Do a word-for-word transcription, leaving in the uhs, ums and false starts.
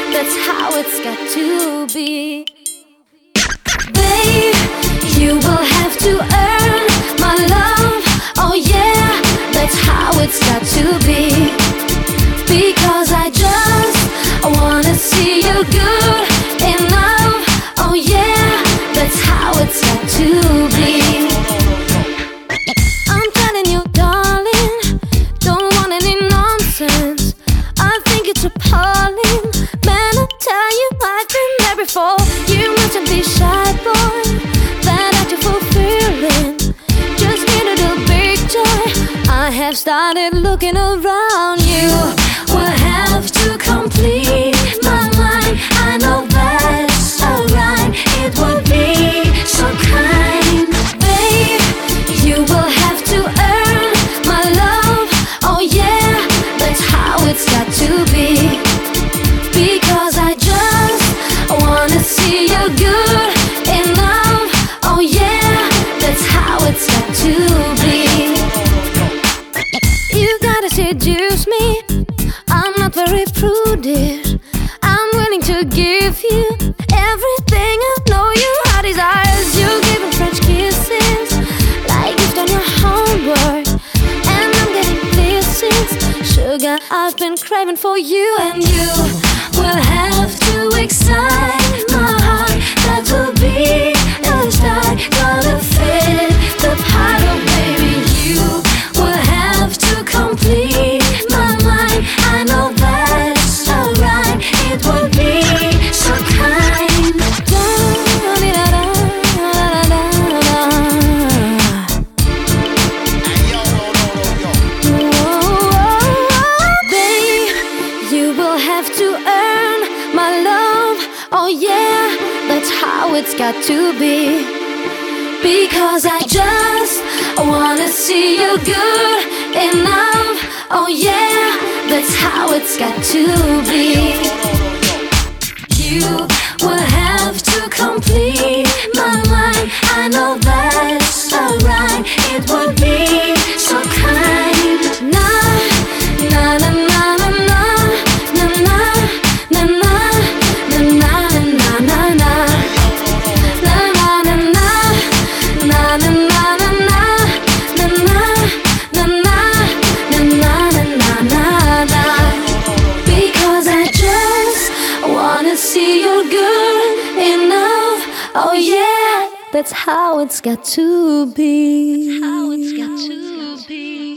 that's how it's got to be. Babe, you will have to earn my love. Oh yeah, that's how it's got to be. Because I just wanna see you good enough. Oh yeah, that's how it's got to be. I'm telling you, darling, don't want any nonsense. I think it's appalling. Man, I tell you, I've been there before. You mustn't be shy, boy. That acting fulfilling. Just needed a big joy. I have started looking around. You will have to complete my mind. I know that's alright. It would be so kind. Babe, you will have to earn my love. Oh yeah, that's how it's got to be. Because I just wanna see you good enough. Oh yeah, that's how it's got to be. You gotta seduce me. I'm not very prudish. I'm willing to give you everything I know you heart desires. You giving French kisses like you've done your homework, and I'm getting kisses. Sugar, I've been craving for you, and you will have to excite my heart. That will be the start. Gotta fit the part, oh baby. You will have to complete my mind. I know that's alright. It would be so kind. Babe, you will have to earn my love. Oh yeah, that's how it's got to be. Because I just wanna see you good enough. Oh yeah, that's how it's got to be. You will have to complete my mind. I know that's alright. It would be so kind. Na na na na na na na na na na na na na na. Because I just wanna see you good enough. Oh yeah, that's how it's got to be. That's how it's got to be.